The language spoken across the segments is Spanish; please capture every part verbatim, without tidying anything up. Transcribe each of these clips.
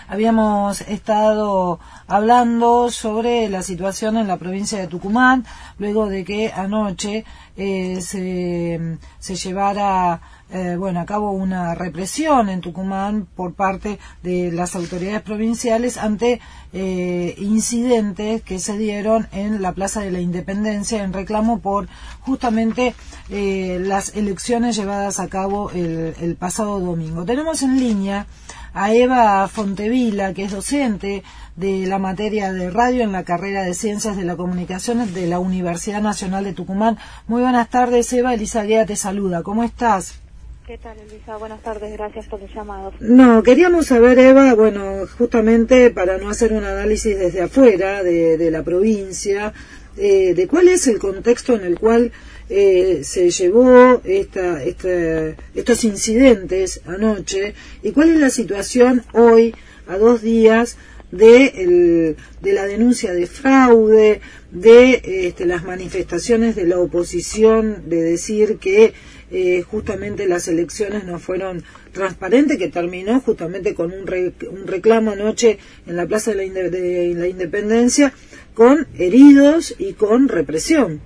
habíamos estado hablando sobre la situación en la provincia de Tucumán, luego de que anoche eh, se, se llevara eh, bueno, a cabo una represión en Tucumán por parte de las autoridades provinciales ante eh, incidentes que se dieron en la Plaza de la Independencia en reclamo por justamente eh, las elecciones llevadas a cabo el, el pasado domingo. Tenemos en línea a Eva Fontevila, que es docente de la materia de radio en la carrera de Ciencias de la Comunicación de la Universidad Nacional de Tucumán. Muy buenas tardes, Eva. Elisa Guía te saluda. ¿Cómo estás? ¿Qué tal, Elisa? Buenas tardes, gracias por el llamado. No, queríamos saber, Eva, bueno, justamente para no hacer un análisis desde afuera de, de la provincia, eh, de cuál es el contexto en el cual eh, se llevó esta, esta, estos incidentes anoche y cuál es la situación hoy, a dos días de, el, de la denuncia de fraude, de este, las manifestaciones de la oposición, de decir que eh, justamente las elecciones no fueron transparentes, que terminó justamente con un, re, un reclamo anoche en la Plaza de la, Inde, de la Independencia, con heridos y con represión.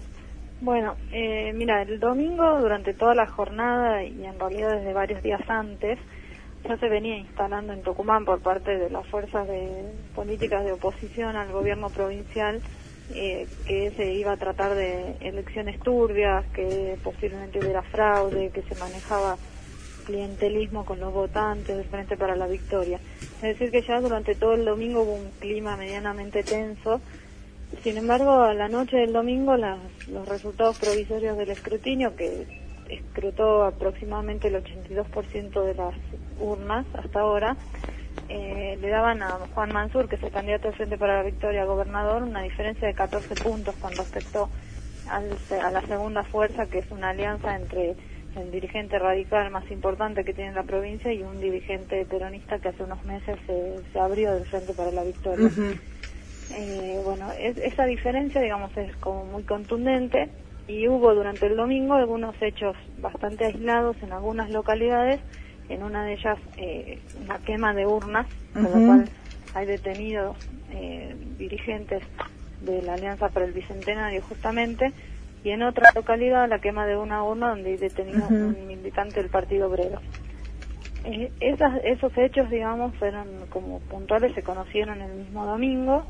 Bueno, eh, mira, el domingo durante toda la jornada y en realidad desde varios días antes ya se venía instalando en Tucumán por parte de las fuerzas de políticas de oposición al gobierno provincial eh, que se iba a tratar de elecciones turbias, que posiblemente hubiera fraude, que se manejaba clientelismo con los votantes del Frente para la Victoria. Es decir, que ya durante todo el domingo hubo un clima medianamente tenso. Sin embargo, a la noche del domingo las, los resultados provisorios del escrutinio, que escrutó aproximadamente el ochenta y dos por ciento de las urnas hasta ahora, eh, le daban a Juan Mansur, que es el candidato del Frente para la Victoria, gobernador, una diferencia de catorce puntos con respecto al, a la segunda fuerza, que es una alianza entre el dirigente radical más importante que tiene la provincia y un dirigente peronista que hace unos meses se, se abrió del Frente para la Victoria. Uh-huh. eh, bueno, es, esa diferencia, digamos, es como muy contundente. Y hubo durante el domingo algunos hechos bastante aislados en algunas localidades, en una de ellas eh, una quema de urnas, uh-huh. por lo cual hay detenidos eh, dirigentes de la Alianza para el Bicentenario justamente, y en otra localidad la quema de una urna donde hay detenido uh-huh. un militante del Partido Obrero. Eh, esas, esos hechos, digamos, fueron como puntuales, se conocieron el mismo domingo,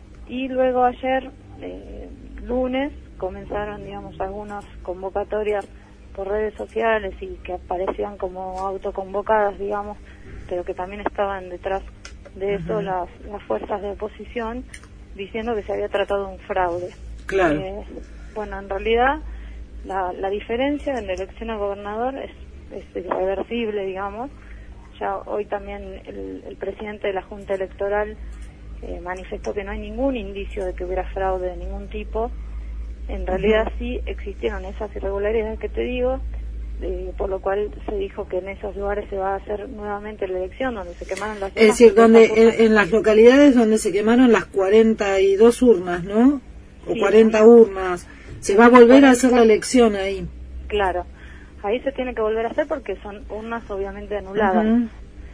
y luego ayer, eh, lunes, comenzaron, digamos, algunas convocatorias por redes sociales y que aparecían como autoconvocadas, digamos, pero que también estaban detrás de eso uh-huh. las, las fuerzas de oposición, diciendo que se había tratado de un fraude. Claro. Eh, bueno, en realidad, la, la diferencia en la elección a gobernador es, es irreversible, digamos. Ya hoy también el, el presidente de la Junta Electoral eh, manifestó que no hay ningún indicio de que hubiera fraude de ningún tipo. En realidad uh-huh. sí existieron esas irregularidades que te digo, eh, por lo cual se dijo que en esos lugares se va a hacer nuevamente la elección, donde se quemaron las urnas. Es decir, donde en, en las localidades donde se quemaron las cuarenta y dos urnas, ¿no? O sí, cuarenta sí. urnas. Se va a volver a hacer la elección ahí. Claro, ahí se tiene que volver a hacer porque son urnas obviamente anuladas. Uh-huh.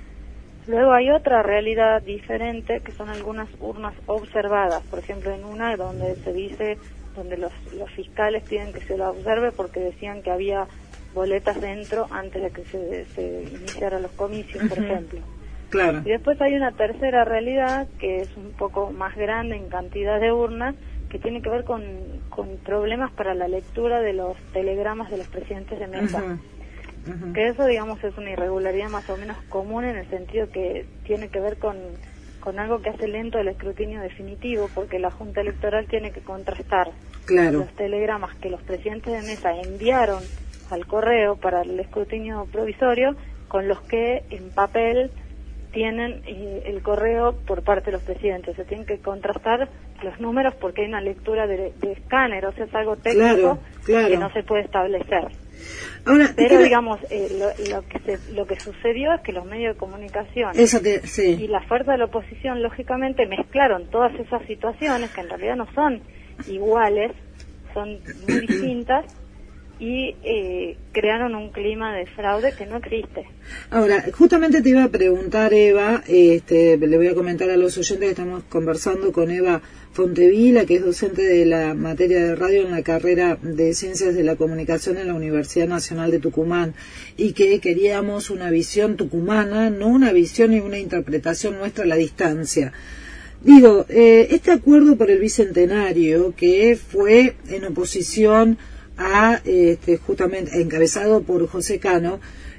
Luego hay otra realidad diferente, que son algunas urnas observadas. Por ejemplo, en una donde se dice... donde los, los fiscales piden que se lo observe porque decían que había boletas dentro antes de que se, se iniciaran los comicios, uh-huh. por ejemplo. Claro. Y después hay una tercera realidad que es un poco más grande en cantidad de urnas, que tiene que ver con, con problemas para la lectura de los telegramas de los presidentes de mesa. Uh-huh. Uh-huh. Que eso, digamos, es una irregularidad más o menos común en el sentido que tiene que ver con... con algo que hace lento el escrutinio definitivo, porque la Junta Electoral tiene que contrastar claro. los telegramas que los presidentes de mesa enviaron al correo para el escrutinio provisorio con los que en papel tienen eh, el correo por parte de los presidentes. Se tienen que contrastar los números porque hay una lectura de, de escáner, o sea, es algo técnico claro, claro. que no se puede establecer. Ahora, pero que... digamos eh, lo, lo que se, lo que sucedió es que los medios de comunicación te, sí. y la fuerza de la oposición lógicamente mezclaron todas esas situaciones que en realidad no son iguales, son muy distintas, y eh, crearon un clima de fraude que no existe. Ahora, justamente te iba a preguntar, Eva, este, le voy a comentar a los oyentes que estamos conversando con Eva Fontevila, que es docente de la materia de radio en la carrera de Ciencias de la Comunicación en la Universidad Nacional de Tucumán, y que queríamos una visión tucumana, no una visión y una interpretación nuestra a la distancia. Digo, eh, este acuerdo por el Bicentenario, que fue en oposición a, este, justamente, encabezado por José Cano,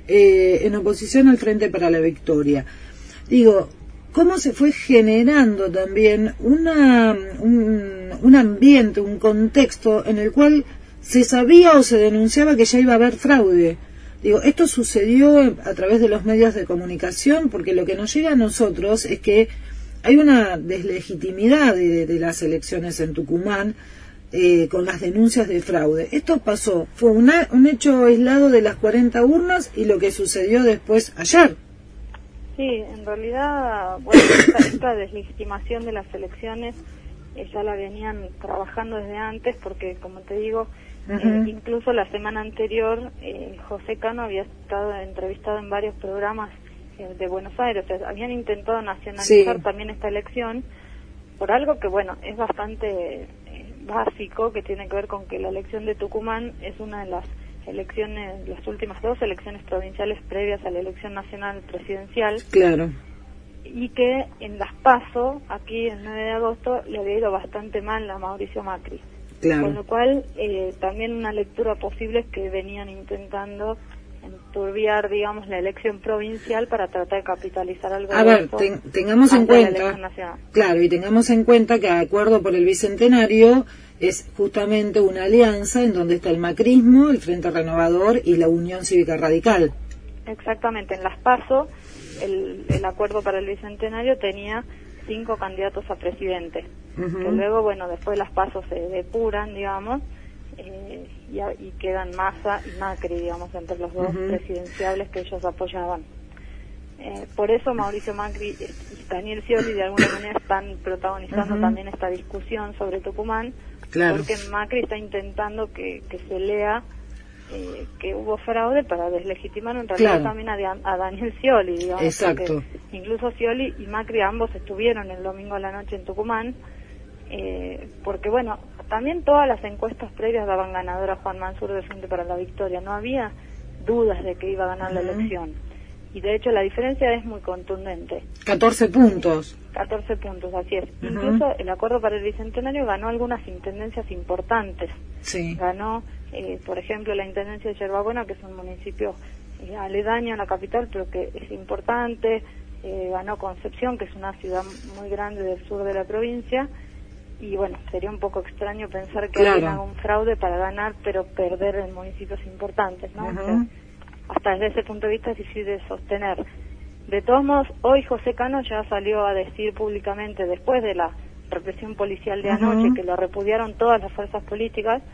eh, en oposición al Frente para la Victoria. Digo, cómo se fue generando también una, un, un ambiente, un contexto en el cual se sabía o se denunciaba que ya iba a haber fraude. Digo, esto sucedió a través de los medios de comunicación, porque lo que nos llega a nosotros es que hay una deslegitimidad de, de las elecciones en Tucumán, eh, con las denuncias de fraude. Esto pasó, fue una, un hecho aislado de las cuarenta urnas y lo que sucedió después ayer. Sí, en realidad, bueno, esta, esta deslegitimación de las elecciones eh, ya la venían trabajando desde antes, porque, como te digo, uh-huh. eh, incluso la semana anterior eh, José Cano había estado entrevistado en varios programas eh, de Buenos Aires. O sea, habían intentado nacionalizar sí. también esta elección por algo que, bueno, es bastante eh, básico, que tiene que ver con que la elección de Tucumán es una de las elecciones, las últimas dos elecciones provinciales previas a la elección nacional presidencial. Claro. Y que en las PASO, aquí el nueve de agosto, le había ido bastante mal a Mauricio Macri. Claro. Con lo cual, eh, también una lectura posible es que venían intentando enturbiar, digamos, la elección provincial para tratar de capitalizar algo. A ver, ten, tengamos en cuenta, claro, y tengamos en cuenta que acuerdo por el Bicentenario es justamente una alianza en donde está el macrismo, el Frente Renovador y la Unión Cívica Radical. Exactamente, en las PASO el, el acuerdo para el Bicentenario tenía cinco candidatos a presidente, uh-huh. que luego, bueno, después las PASO se depuran, digamos, eh, y, y quedan Massa y Macri, digamos, entre los dos uh-huh. presidenciables que ellos apoyaban. Eh, por eso Mauricio Macri y Daniel Scioli de alguna manera están protagonizando uh-huh. también esta discusión sobre Tucumán, claro. porque Macri está intentando que, que se lea eh, que hubo fraude para deslegitimar en realidad claro. también a, a Daniel Scioli, digamos. Exacto. Incluso Scioli y Macri ambos estuvieron el domingo a la noche en Tucumán, eh, porque bueno, también todas las encuestas previas daban ganador a Juan Mansur del Frente para la Victoria, no había dudas de que iba a ganar uh-huh. la elección. Y de hecho la diferencia es muy contundente. catorce puntos. catorce puntos, así es. Uh-huh. Incluso el acuerdo para el Bicentenario ganó algunas intendencias importantes. Sí. Ganó, eh, por ejemplo, la intendencia de Yerbabuena, que es un municipio eh, aledaño a la capital, pero que es importante. Eh, ganó Concepción, que es una ciudad muy grande del sur de la provincia. Y bueno, sería un poco extraño pensar que claro. alguien haga un fraude para ganar, pero perder en municipios importantes, ¿no? Uh-huh. O sea, hasta desde ese punto de vista es difícil de sostener. De todos modos, hoy José Cano ya salió a decir públicamente, después de la represión policial de uh-huh. anoche, que lo repudiaron todas las fuerzas políticas,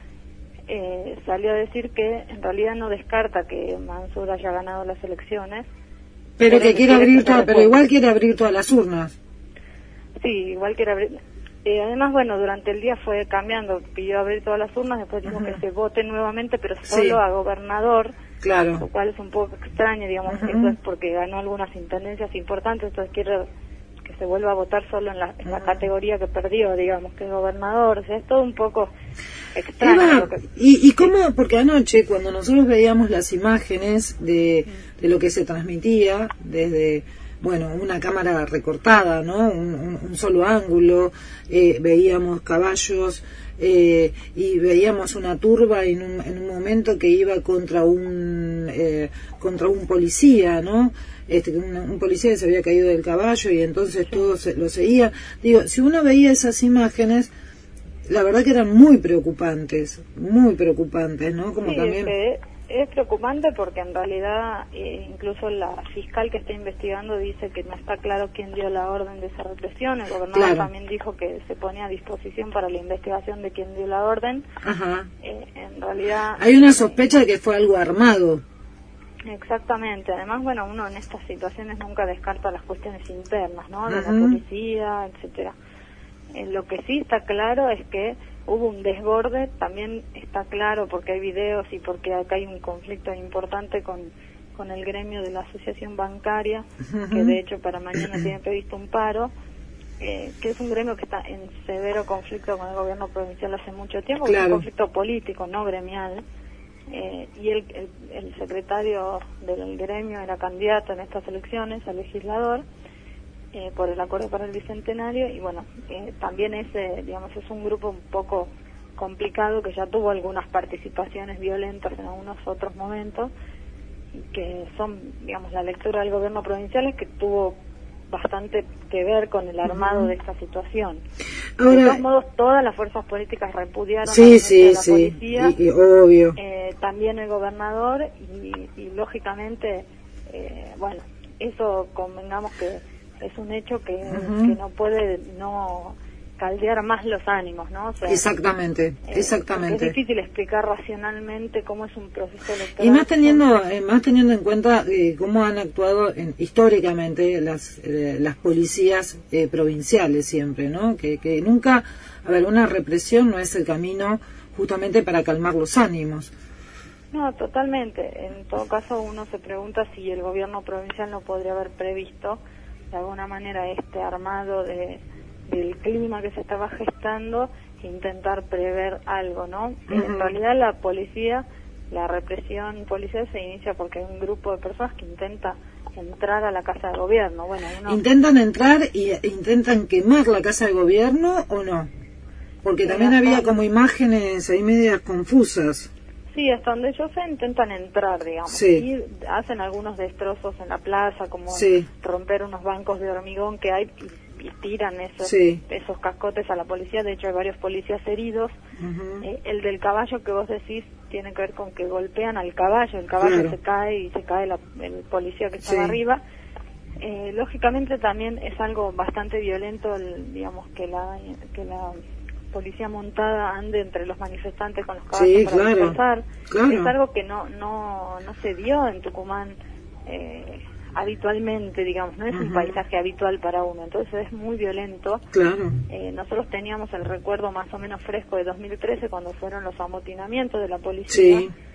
eh, salió a decir que en realidad no descarta que Mansur haya ganado las elecciones. Pero, pero que quiere abrir todas, pero igual quiere abrir todas las urnas. Sí, igual quiere abrir. Eh, además, bueno, durante el día fue cambiando, pidió abrir todas las urnas, después dijo uh-huh. que se vote nuevamente, pero solo sí. a gobernador. Claro. Lo cual es un poco extraño, digamos, uh-huh. eso es porque ganó algunas intendencias importantes, entonces quiere que se vuelva a votar solo en la, en la uh-huh. categoría que perdió, digamos, que es gobernador. O sea, es todo un poco extraño. Eva, que... ¿y, ¿Y cómo? Porque anoche, cuando nosotros veíamos las imágenes de, uh-huh. de lo que se transmitía desde, bueno, una cámara recortada, ¿no? Un, un, un solo ángulo, eh, veíamos caballos, Eh, y veíamos una turba en un, en un momento que iba contra un eh, contra un policía, ¿no? Este, un, un policía que se había caído del caballo y entonces todo se, lo seguía. Digo, si uno veía esas imágenes, la verdad que eran muy preocupantes, muy preocupantes, ¿no? Como sí, también... es, es preocupante porque en realidad eh, incluso la fiscal que está investigando dice que no está claro quién dio la orden de esa represión. El gobernador claro. también dijo que se ponía a disposición para la investigación de quién dio la orden. Ajá. Eh, en realidad... Hay una sospecha de que fue algo armado. Exactamente. Además, bueno, uno en estas situaciones nunca descarta las cuestiones internas, ¿no? De uh-huh. la policía, etcétera. Eh, lo que sí está claro es que hubo un desborde, también está claro porque hay videos y porque acá hay un conflicto importante con, con el gremio de la asociación bancaria, uh-huh. que de hecho para mañana tiene previsto un paro, eh, que es un gremio que está en severo conflicto con el gobierno provincial hace mucho tiempo, claro. Es un conflicto político, no gremial, eh, y el, el, el secretario del gremio era candidato en estas elecciones a legislador, Eh, por el acuerdo para el bicentenario, y bueno, eh, también es, eh, digamos, es un grupo un poco complicado que ya tuvo algunas participaciones violentas en algunos otros momentos, y que son, digamos, la lectura del gobierno provincial es que tuvo bastante que ver con el armado uh-huh. de esta situación. Ahora, de todos modos, todas las fuerzas políticas repudiaron sí, la sí, de la sí, policía, y, y, obvio. Eh, también el gobernador, y, y lógicamente, eh, bueno, eso convengamos que es un hecho que, uh-huh. que no puede no caldear más los ánimos, ¿no? O sea, exactamente, eh, exactamente. Es difícil explicar racionalmente cómo es un proceso electoral. Y más teniendo, eh, más teniendo en cuenta eh, cómo han actuado en, históricamente las eh, las policías eh, provinciales siempre, ¿no? Que, que nunca, a ver, una represión no es el camino justamente para calmar los ánimos. No, totalmente. En todo caso, uno se pregunta si el gobierno provincial no podría haber previsto de alguna manera este armado de, del clima que se estaba gestando e intentar prever algo, ¿no? Uh-huh. En realidad la policía, la represión policial se inicia porque hay un grupo de personas que intenta entrar a la casa de gobierno. Bueno, uno... ¿Intentan entrar y intentan quemar la casa de gobierno o no? Porque sí, también había como imágenes ahí medias confusas. Sí, hasta donde yo sé intentan entrar, digamos, sí. y hacen algunos destrozos en la plaza, como sí. romper unos bancos de hormigón que hay y, y tiran esos, sí. esos cascotes a la policía. De hecho hay varios policías heridos. Uh-huh. eh, el del caballo que vos decís tiene que ver con que golpean al caballo, el caballo claro. se cae y se cae la, el policía que estaba sí. arriba. Eh, lógicamente también es algo bastante violento, el, digamos, que la que la policía montada ande entre los manifestantes con los caballos sí, para claro, dispersar. Claro. Es algo que no no no se dio en Tucumán eh, habitualmente, digamos, no es uh-huh. un paisaje habitual para uno, entonces es muy violento. Claro. Eh, nosotros teníamos el recuerdo más o menos fresco de dos mil trece cuando fueron los amotinamientos de la policía. Sí.